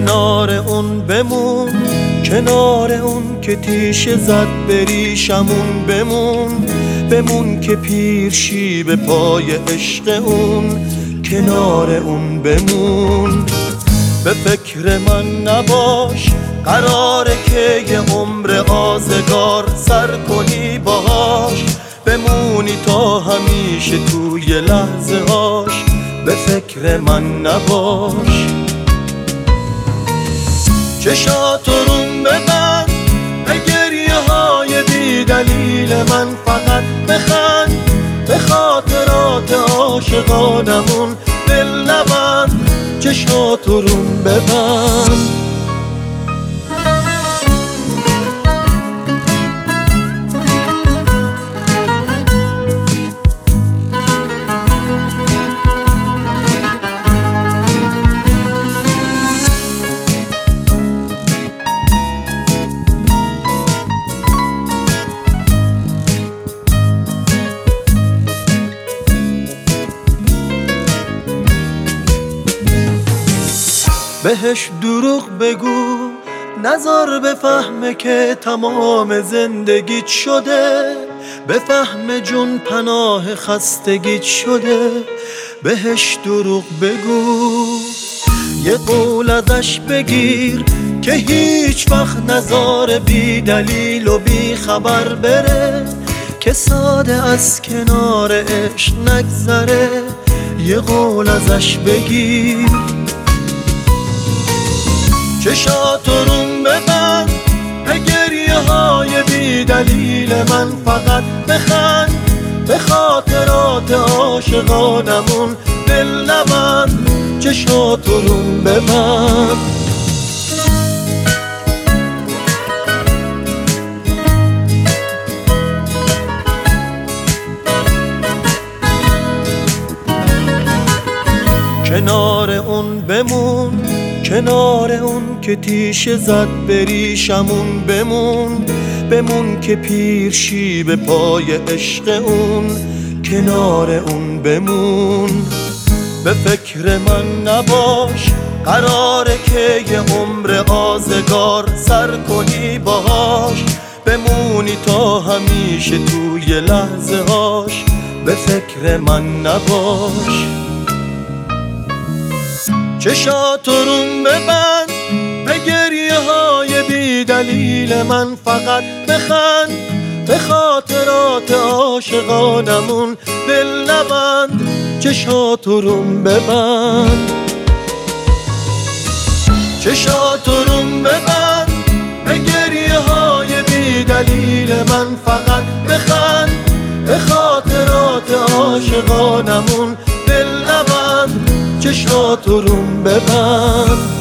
کنار اون بمون، کنار اون که تیشه زد بریشمون بمون، بمون که پیر شی به پای عشق اون، کنار اون بمون. به فکر من نباش، قراره که یه عمر آزگار سر کنی باهاش، بمونی تا همیشه توی لحظه هاش، به فکر من نباش. چشاتو روم ببند، به گریه های بی دلیل من فقط بخند، به خاطرات عاشقانمون دل نبند. چشاتو روم ببند. بهش دروغ بگو، نذار بفهمه که تمام زندگیت شده، بفهم جون پناه خستگیت شده. بهش دروغ بگو، یه قول ازش بگیر که هیچ وقت نذار بی دلیل و بی خبر بره، که ساده از کنار عشق نگذره. یه قول ازش بگیر. چشاتو روم ببند، به گریه های بی دلیل من فقط بخند، به خاطرات عاشقانمون دل نبند. چشاتو روم ببند. کنار اون بمون، کنار اون که تیشه زد بریشمون بمون، بمون که پیر شی به پای عشق اون، کنار اون بمون. به فکر من نباش، قراره که یه عمر آزگار سر کنی باهاش، بمونی تا همیشه توی لحظه هاش، به فکر من نباش. چشاتو روم ببند، به گریه های بی دلیل من فقط بخند، به خاطرات عاشقانمون دل نبند. چشاتو روم ببند. چشاتو روم ببند، به گریه های بی دلیل من فقط بخند، به خاطرات عاشقانمون دل نبند. چشاتو روم ببند.